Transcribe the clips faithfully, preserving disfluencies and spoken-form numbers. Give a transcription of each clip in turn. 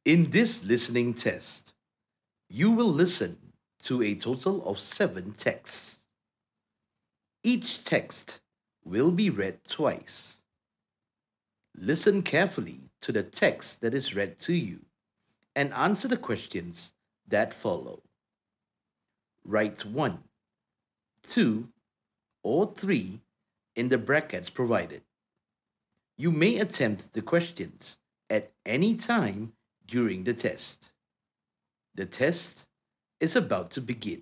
In this listening test, you will listen to a total of seven texts. Each text will be read twice. Listen carefully to the text that is read to you and answer the questions that follow. Write one, two, or three in the brackets provided. You may attempt the questions at any time during the test. The test is about to begin.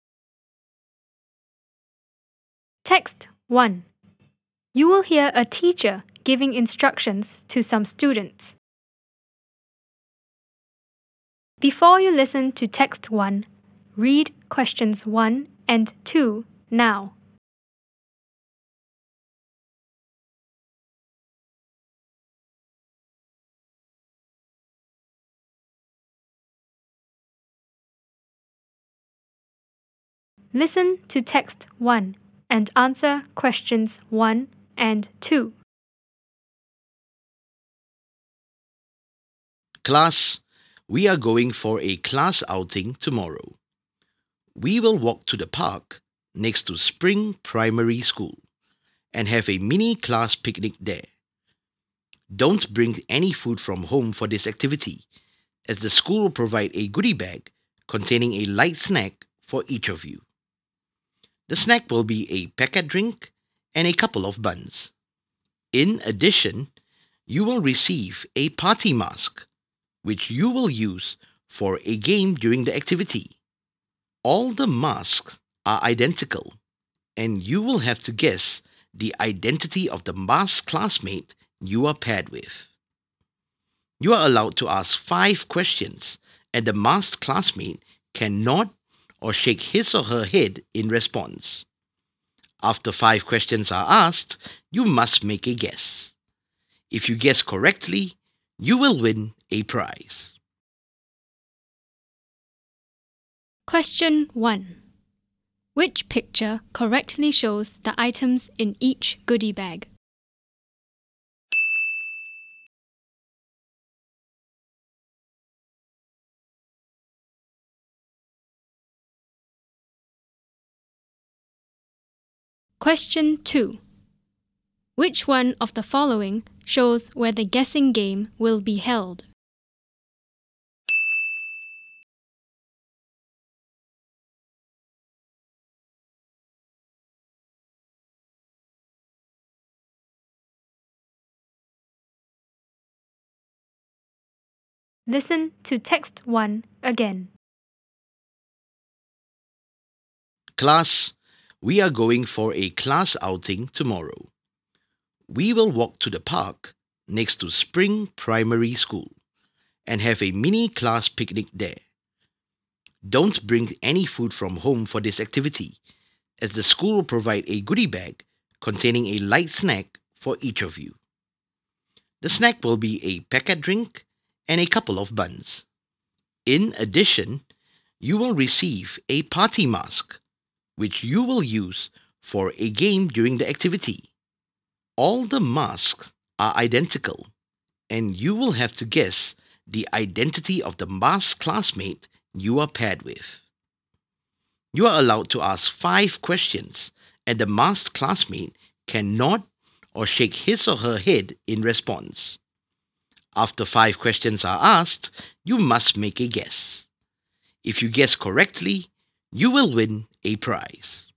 Text one. You will hear a teacher giving instructions to some students. Before you listen to text one, read questions one and two now. Listen to text one and answer questions one and two. Class, we are going for a class outing tomorrow. We will walk to the park next to Spring Primary School and have a mini class picnic there. Don't bring any food from home for this activity, as the school will provide a goodie bag containing a light snack for each of you. The snack will be a packet drink and a couple of buns. In addition, you will receive a party mask, which you will use for a game during the activity. All the masks are identical, and you will have to guess the identity of the masked classmate you are paired with. You are allowed to ask five questions, and the masked classmate can nod or shake his or her head in response. After five questions are asked, you must make a guess. If you guess correctly, you will win a prize. Question one. Which picture correctly shows the items in each goodie bag? Question two. Which one of the following shows where the guessing game will be held? Listen to text one again. Class, we are going for a class outing tomorrow. We will walk to the park next to Spring Primary School and have a mini class picnic there. Don't bring any food from home for this activity, as the school will provide a goodie bag containing a light snack for each of you. The snack will be a packet drink and a couple of buns. In addition, you will receive a party mask, which you will use for a game during the activity. All the masks are identical, and you will have to guess the identity of the masked classmate you are paired with. You are allowed to ask five questions, and the masked classmate can nod or shake his or her head in response. After five questions are asked, you must make a guess. If you guess correctly, you will win a prize.